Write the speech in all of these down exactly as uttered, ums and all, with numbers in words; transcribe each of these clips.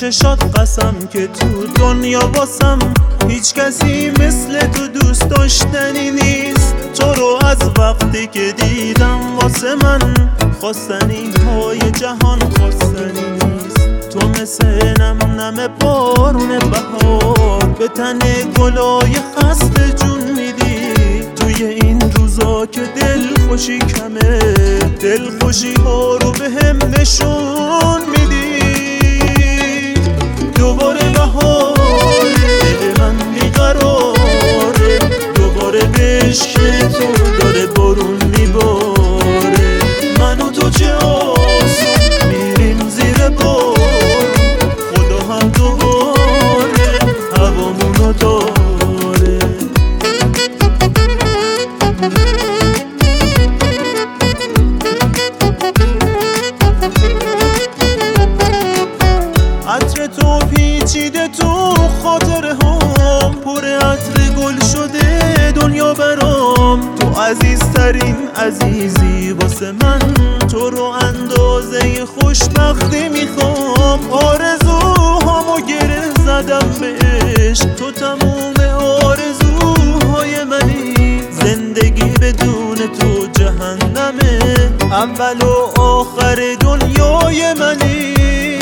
چشات قسم که تو دنیا واسم هیچ کسی مثل تو دوست داشتنی نیست. تو رو از وقتی که دیدم واسه من خواستنی های جهان خواستنی نیست. تو مثل نم نم بارون بهار به تن گلای خسته جون میدی. توی این روزا که دل خوشی کمه دل خوشی ها رو به هم نشون میدی. دوباره بهاره دل من بیقراره، دوباره عشق تو داره بارون میباره. من و تو چه آسون میریم زیر بار، خدا هم دوباره هوامونو داره. عطر تو پیچیده تو خاطره هم، پر عطر گل شده دنیا برام. تو عزیزترین عزیزی واسه من، تو رو اندازه خوشبختی میخوام. آرزوهامو گره زدم به عشق، تو تموم آرزوهای منی. زندگی بدون تو جهنمه، اول و آخر دنیای منی.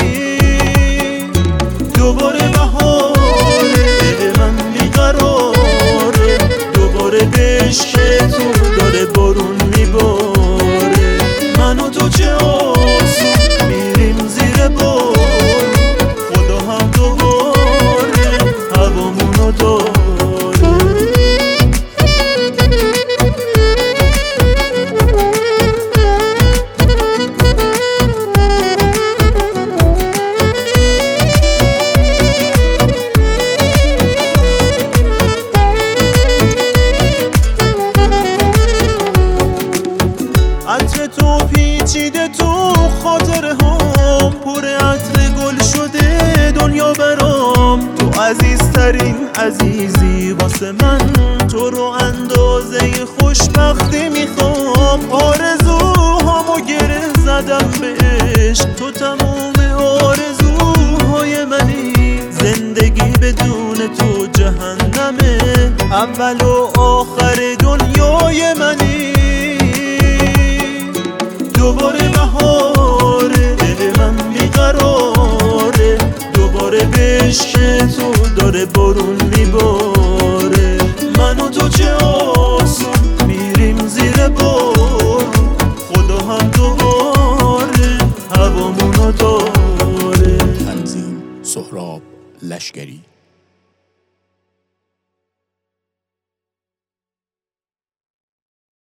دوباره بهاره دل من بیقراره، دوباره عشق تو داره بارون میباره. من و تو چه آسون میریم زیر بار، خدا هم دوباره هوامونو داره. عطر تو پیچیده تو خاطره هم، پر عطر گل شده دنیا برام. تو عزیزترین عزیزی واسه من، تو رو اندازه خوشبختی میخوام. آرزوهامو گره زدم به عشق، تو تموم آرزوهای منی. زندگی بدون تو جهنمه، اول و آخر دنیای منی. دوباره بهاره دل من بیقراره، دوباره عشق تو داره بارون میباره. من و تو چه آسون میریم زیر بار، خدا هم دوباره هوامونو داره. تنظیم سهراب لشکری.